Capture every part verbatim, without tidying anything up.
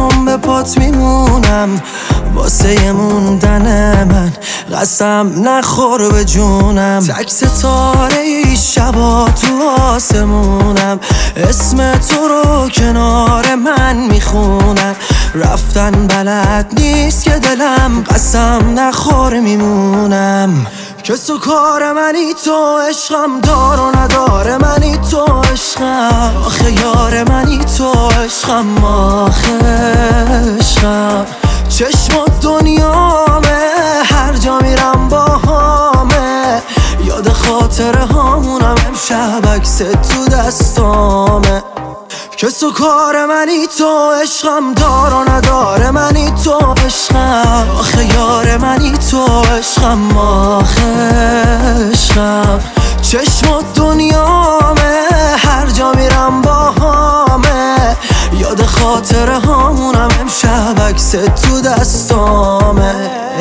همون به پات میمونم واسه موندن من قسم نخور به جونم تک ستاره ای شبا تو آسمونم اسم تو رو کنار من میخونم رفتن بلد نیست که دلم قسم نخور میمونم کس و کار منی تو عشقم دار و نداره منی تو عشقم آخه یار منی تو عشقم آخه عشقم چشم و دنیامه هر جا میرم با همه یاد خاطره هامونم امشب عکس تو دستامه کس و کار منی تو عشقم دار و نداره منی تو عشقم آخه یار منی تو عشقم آخه عشقم چشم و دنیامه هر جا میرم با همه یاد خاطره هامونم امشب عکس تو دستامه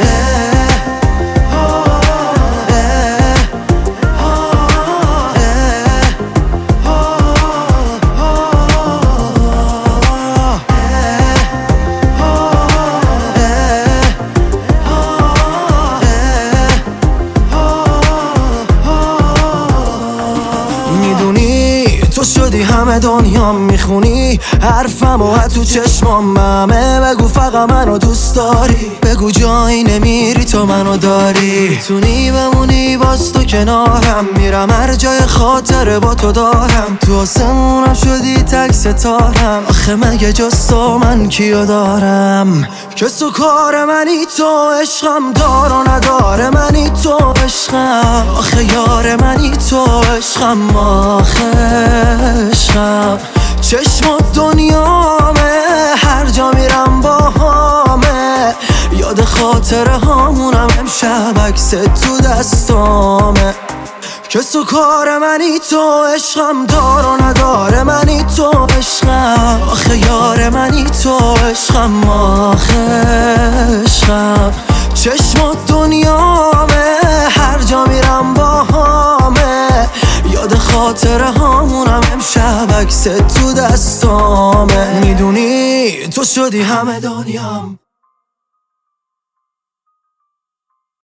تو شدی همه دنیا میخونی حرفم و تو چشمام همه بگو فقط منو دوست داری بگو جایی نمیری تو منو داری میتونی بمونی باز تو کنارم میرم هر جای خاطره با تو دارم تو آسمونم شدی تک ستارم آخه مگه جز تو من کیو دارم کس و کار منی تو عشقم دار و نداره منی تو عشقم آخه یار منی تو عشقم آخه عشقم چشم و دنیامه هر جا میرم با همه یاد خاطره هامونم امشب عکس تو دستامه کس و کار منی تو عشقم دار و نداره منی تو عشقم آخه یار منی تو عشقم آخه عشقم چشم و دنیامه هر جا میرم با همه یاد خاطره هامونم امشب عکس تو دستامه میدونی تو شدی همه دنیام